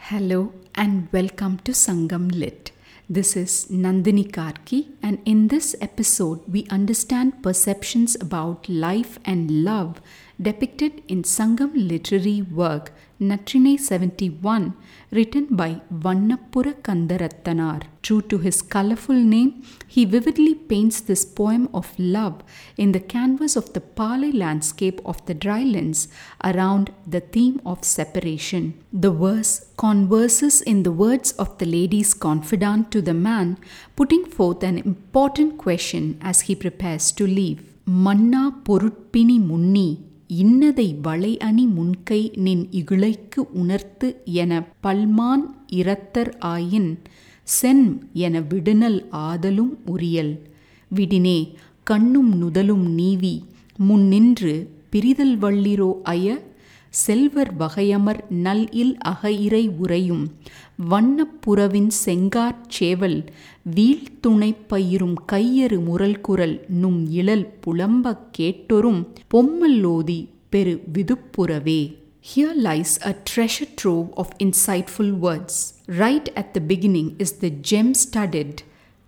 Hello and welcome to Sangam Lit. This is Nandini Karki, and in this episode, we understand perceptions about life and love depicted in Sangam literary work Natrine 71, written by Vannapura Kandarattanar. True to his colourful name, he vividly paints this poem of love in the canvas of the Palai landscape of the drylands around the theme of separation. The verse converses in the words of the lady's confidant to the man, putting forth an important question as he prepares to leave. Manna porutpini munni இன்னதை வளை அணி முன்கை நின் இகுளைக்கு உணர்த்து என பல்மான் இரத்தர் ஆயின் சென் என விடுனல் ஆதலும் உரியல் விடினே கண்ணும் நுதலும் நீவி முன்னின்று பிரிதல் வள்ளிரோ அய செல்வர் வகையமர் நல் இல் அகையிறை உரையும் வண்ணப்புறவின் செங்காற் சேவல் வீழ்த்துணை பயிரும் கையறு முரல் குரல் நும் இழல் புலம்பக் கேட்டொரும் பொம்மல்லோதி பெரு விதுப்புறவே. Here lies a treasure trove of insightful words. Right at the beginning is the gem-studded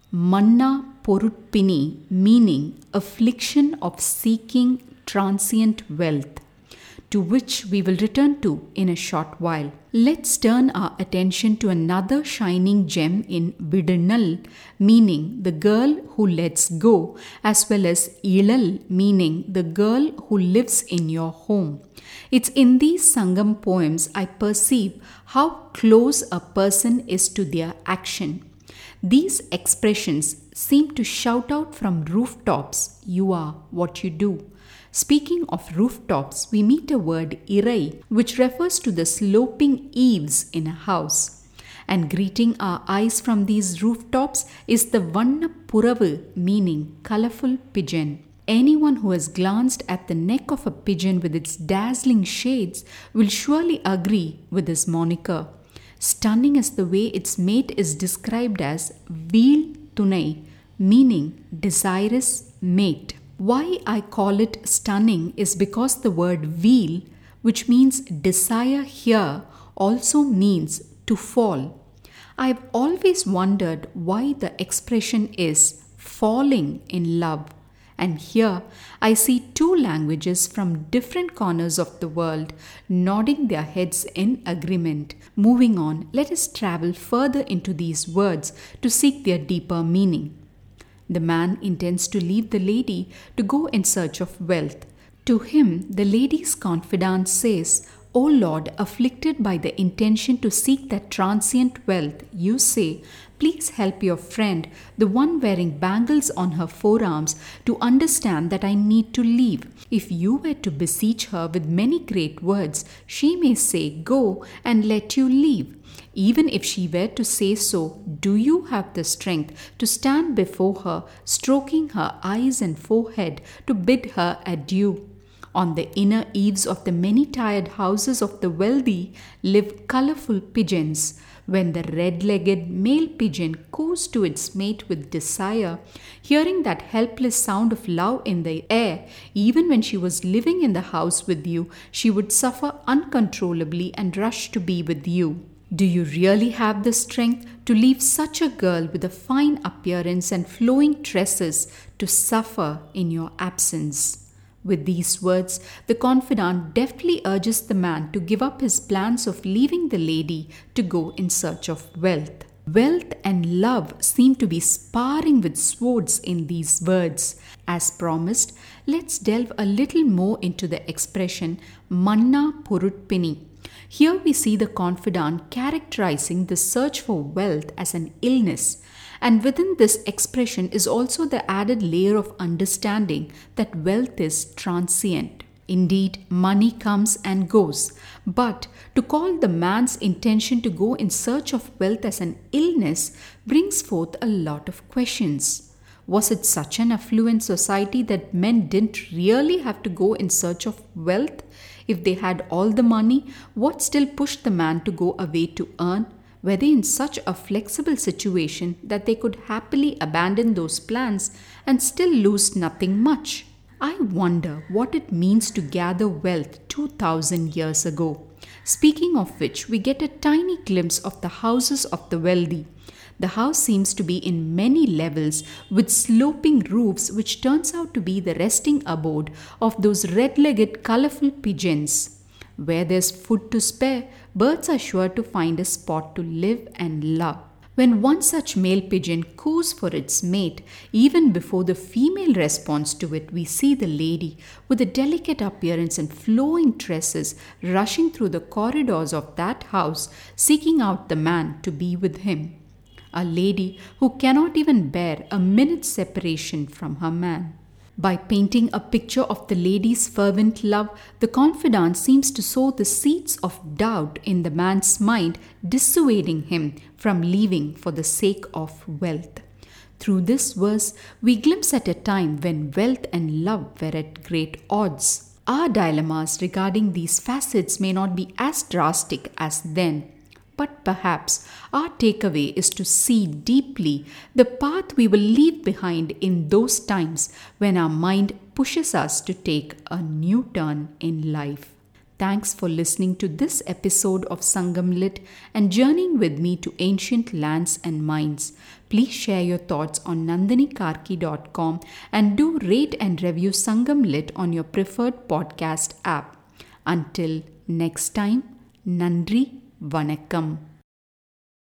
manna porutpini, meaning affliction of seeking transient wealth, to which we will return to in a short while. Let's turn our attention to another shining gem in Vidinal, meaning the girl who lets go, as well as Ilal, meaning the girl who lives in your home. It's in these Sangam poems I perceive how close a person is to their action. These expressions seem to shout out from rooftops, "You are what you do." Speaking of rooftops, we meet a word irai, which refers to the sloping eaves in a house. And greeting our eyes from these rooftops is the Vannapuravu, meaning colourful pigeon. Anyone who has glanced at the neck of a pigeon with its dazzling shades will surely agree with this moniker. Stunning is the way its mate is described as Veal Tunai, meaning desirous mate. Why I call it stunning is because the word veal, which means desire here, also means to fall. I've always wondered why the expression is falling in love. And here I see two languages from different corners of the world nodding their heads in agreement. Moving on, let us travel further into these words to seek their deeper meaning. The man intends to leave the lady to go in search of wealth. To him, the lady's confidant says, "O Lord, afflicted by the intention to seek that transient wealth, you say, please help your friend, the one wearing bangles on her forearms, to understand that I need to leave. If you were to beseech her with many great words, she may say, 'Go,' and let you leave. Even if she were to say so, do you have the strength to stand before her, stroking her eyes and forehead to bid her adieu? On the inner eaves of the many-tired houses of the wealthy live colourful pigeons. When the red-legged male pigeon coos to its mate with desire, hearing that helpless sound of love in the air, even when she was living in the house with you, she would suffer uncontrollably and rush to be with you. Do you really have the strength to leave such a girl with a fine appearance and flowing tresses to suffer in your absence?" With these words, the confidant deftly urges the man to give up his plans of leaving the lady to go in search of wealth. Wealth and love seem to be sparring with swords in these words. As promised, let's delve a little more into the expression manna porutpini. Here we see the confidant characterizing the search for wealth as an illness, and within this expression is also the added layer of understanding that wealth is transient. Indeed, money comes and goes, but to call the man's intention to go in search of wealth as an illness brings forth a lot of questions. Was it such an affluent society that men didn't really have to go in search of wealth? If they had all the money, what still pushed the man to go away to earn? Were they in such a flexible situation that they could happily abandon those plans and still lose nothing much? I wonder what it means to gather wealth 2000 years ago. Speaking of which, we get a tiny glimpse of the houses of the wealthy. The house seems to be in many levels with sloping roofs, which turns out to be the resting abode of those red-legged colorful pigeons. Where there's food to spare, birds are sure to find a spot to live and love. When one such male pigeon coos for its mate, even before the female responds to it, we see the lady with a delicate appearance and flowing tresses rushing through the corridors of that house, seeking out the man to be with him. A lady who cannot even bear a minute's separation from her man. By painting a picture of the lady's fervent love, the confidant seems to sow the seeds of doubt in the man's mind, dissuading him from leaving for the sake of wealth. Through this verse, we glimpse at a time when wealth and love were at great odds. Our dilemmas regarding these facets may not be as drastic as then. But perhaps our takeaway is to see deeply the path we will leave behind in those times when our mind pushes us to take a new turn in life. Thanks for listening to this episode of Sangam Lit and journeying with me to ancient lands and minds. Please share your thoughts on nandinikarki.com and do rate and review Sangam Lit on your preferred podcast app. Until next time, Nandri Vanakkam.